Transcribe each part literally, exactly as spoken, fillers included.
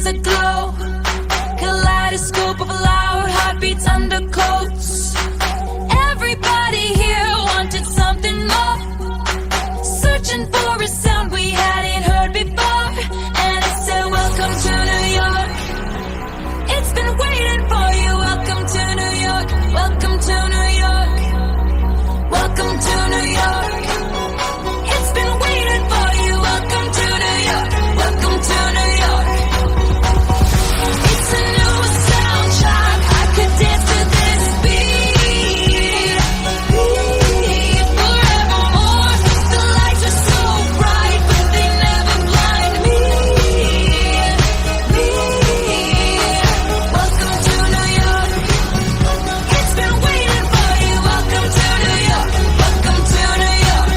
a glow, kaleidoscope of loud heartbeats, undercoats. Everybody here wanted something more, searching for a sound we hadn't heard before. And it said, welcome to New York. It's been waiting for you. Welcome to New York. Welcome to New York. Welcome to New York. It's been waiting for you. Welcome to New York. Welcome to New York. It's a new soundtrack. I could dance to this beat, beat forevermore. The lights are so bright, but they never blind me, me. Welcome to New York. It's been waiting for you. Welcome to New York. Welcome to New York.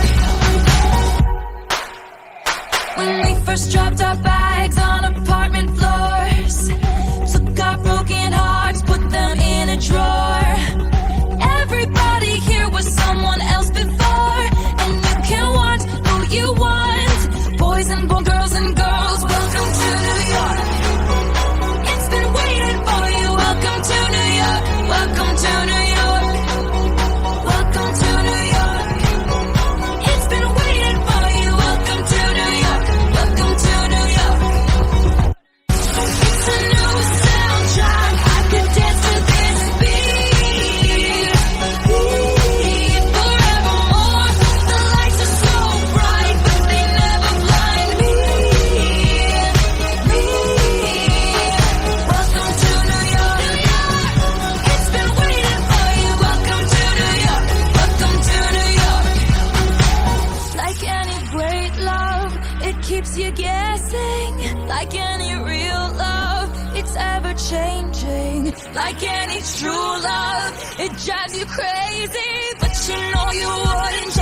When we first dropped our bags on apartment floors, took our broken hearts, put them in a drawer. Everybody here was someone else before, and you can want who you want. Boys and boys, girls and girls, welcome to New York. It's been waiting for you. Welcome to New York. Welcome to New York. Welcome to New York. It's been waiting for you. Welcome to New York. Welcome to New York. It's a new soundtrack. I could dance to this beat, beat forevermore. The lights are so bright, but they never blind me, me. Welcome to New York. It's been waiting for you. Welcome to New York. Welcome to New York. Like any great love, it keeps you guessing. Like any real love, it's ever changing. Like any true love, it drives you crazy, but you know you wouldn't